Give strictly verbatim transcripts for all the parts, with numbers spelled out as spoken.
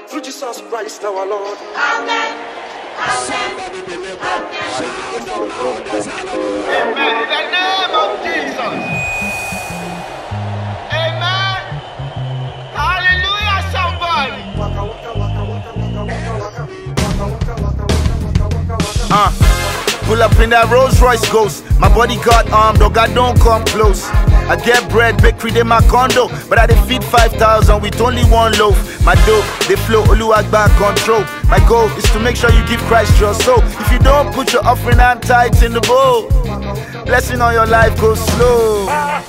through Jesus Christ our Lord. Amen. Amen. Amen. In the name of Jesus. Amen. Hallelujah, somebody. Uh, pull up in that Rolls Royce Ghost. My bodyguard armed, dog, I don't come close. I get bread, bakery, they my condo, but I dey feed five thousand with only one loaf. My dough, they flow, Oluwagba control. My goal is to make sure you give Christ your soul. If you don't put your offering and tithes in the bowl, blessing on your life goes slow.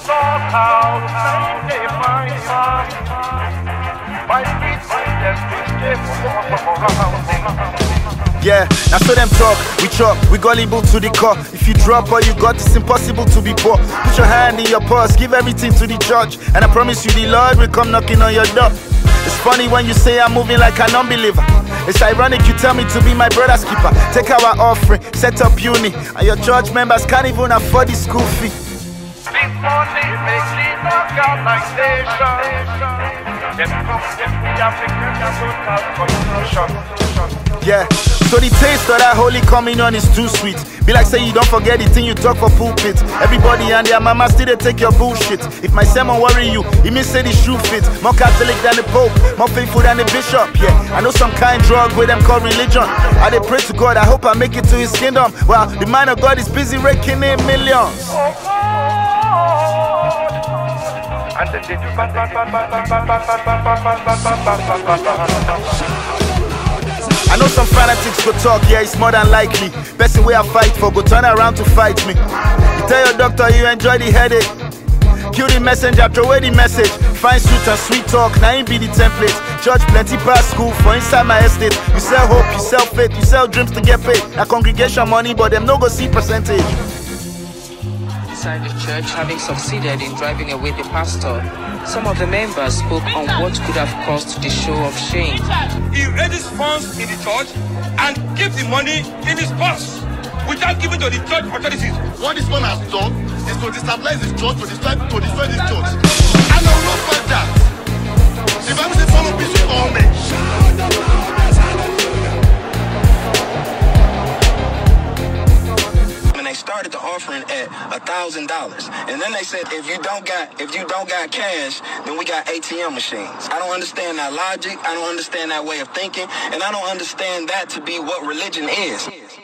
Yeah, now so them talk, we chop, we gullible to the core. If you drop all you got, it's impossible to be poor. Put your hand in your purse, give everything to the church, and I promise you the Lord will come knocking on your door. It's funny when you say I'm moving like an unbeliever. It's ironic you tell me to be my brother's keeper. Take our offering, set up uni, and your church members can't even afford the school fee. Big money makes it knock out like station. Yeah, so the taste of that Holy Communion is too sweet. Be like say you don't forget the thing you talk for pulpit. Everybody and their mama still they take your bullshit. If my sermon worry you, it means say the shoe fit. More Catholic than the Pope, more faithful than the Bishop. Yeah, I know some kind drug with them called religion. I they pray to God, I hope I make it to his kingdom. Well, the man of God is busy raking in millions. And then they do I know some fanatics go talk, yeah, it's more than likely. Person way I fight for go turn around to fight me. You tell your doctor you enjoy the headache. Kill the messenger, throw away the message. Fine suit and sweet talk, now ain't be the template. Church plenty past school for inside my estate. You sell hope, you sell faith, you sell dreams to get paid. Now congregation money, but them no go see percentage. Inside the church, having succeeded in driving away the pastor, some of the members spoke on what could have caused the show of shame. He raises funds in the church and keeps the money in his purse without giving to the church authorities. What this man has done is to destabilize his church, to destroy, to destroy this church. And I will not fight that. The Bible says follow peace with all men. They started the offering at a thousand dollars, and then they said if you don't got if you don't got cash, then we got A T M machines. I don't understand that logic. I don't understand that way of thinking, and I don't understand that to be what religion is.